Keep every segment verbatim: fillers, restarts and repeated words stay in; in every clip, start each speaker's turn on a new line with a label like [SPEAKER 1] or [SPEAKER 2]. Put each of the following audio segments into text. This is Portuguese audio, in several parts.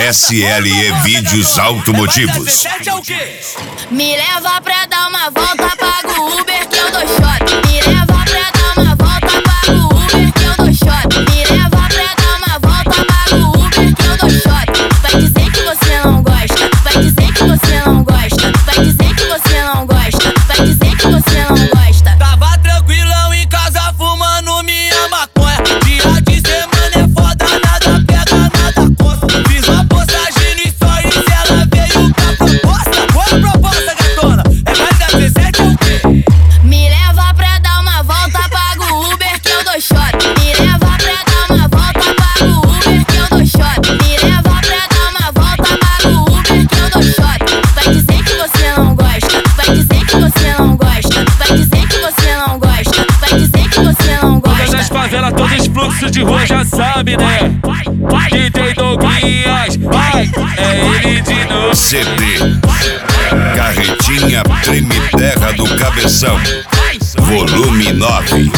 [SPEAKER 1] S L E Vídeos Automotivos.
[SPEAKER 2] Me leva pra dar uma volta, pago o Uber que eu dou shot. Me leva pra dar uma volta, pago o Uber que eu dou shot. Me leva pra dar uma volta, pago o Uber que eu dou shot. Vai dizer que você não gosta, vai dizer que você não gosta, vai dizer que você não gosta, vai dizer que você não gosta.
[SPEAKER 3] Tava tranquilão em casa fumando minha maconha. Dia de semana é foda, nada pega, nada costa. Fiz uma postagem no stories e ela veio com a proposta. Qual a proposta, gatona? É mais da dezessete ou o quê?
[SPEAKER 2] Me leva pra dar uma volta, pago o Uber que eu dou shot. Me leva pra dar uma volta, pago o Uber que eu dou shot. Me leva pra dar uma volta, pago o Uber que eu dou shot. Vai dizer que você não gosta, vai dizer que você não gosta, vai dizer que você não gosta, vai dizer que você não gosta.
[SPEAKER 4] Todas as favelas, todos os fluxos de rua já sabe, né? Que tem Douglinhas, vai, é ele de novo.
[SPEAKER 1] C D Carretinha Treme Terra do Cabeção, volume nove.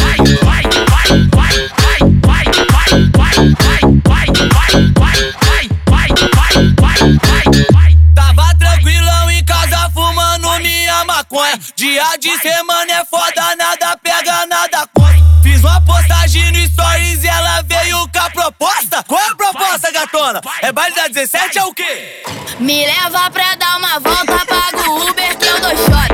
[SPEAKER 3] Tava tranquilão em casa fumando minha maconha. Dia de semana é foda, nada pega, nada costa. Fiz uma postagem no stories e ela veio com a proposta. Qual a proposta, gatona? É baile da dezessete ou o quê?
[SPEAKER 2] Me leva pra dar uma volta, pago o Uber que eu dou shot.